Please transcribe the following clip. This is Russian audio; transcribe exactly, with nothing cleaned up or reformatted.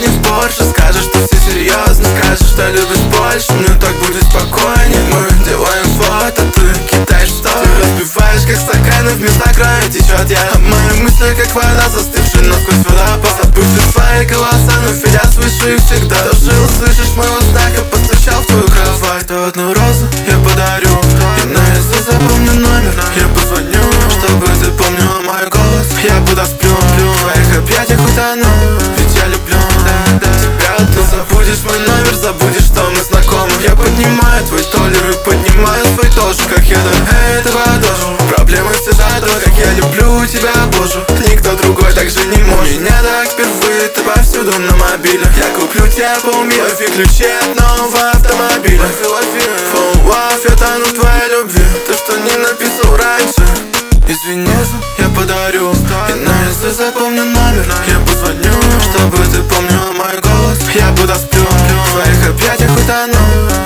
сядем в Порше, скажешь, что все серьезно, скажешь, что любишь больше, мне так будет спокойнее. Мы делаем фото, ты кидаешь в сторону, ты разбиваешь, как стаканы в места края течет я. А мои мысли, как вода, застывшая насквозь водопад. Забывший свои голоса, но видя свыше их всегда. Тоже услышишь моего знака, постучал в твою кровать. То одну розу я подарю, и наизусть запомню номер. Я позвоню, чтобы ты помнила мой голос. Я подосплю в твоих объятиях утону, ведь я люблю тебя. Ты забудешь мой номер, забудешь, что мы знакомы. Я поднимаю твой толлер и поднимаю свой тоже, как я до этого тоже. Проблемы всегда то, как я люблю тебя, боже. Никто другой так же не может. Меня так впервые, ты повсюду на мобиле. Я куплю тебе полмира, и ключи от нового автомобиля. Fall off, я тону в твоей любви. То, что не написал раньше, извини, я подарю, и наизусть запомню номер. Я позвоню, чтобы ты помнила мой голос. Я подосплю в твоих объятиях утону,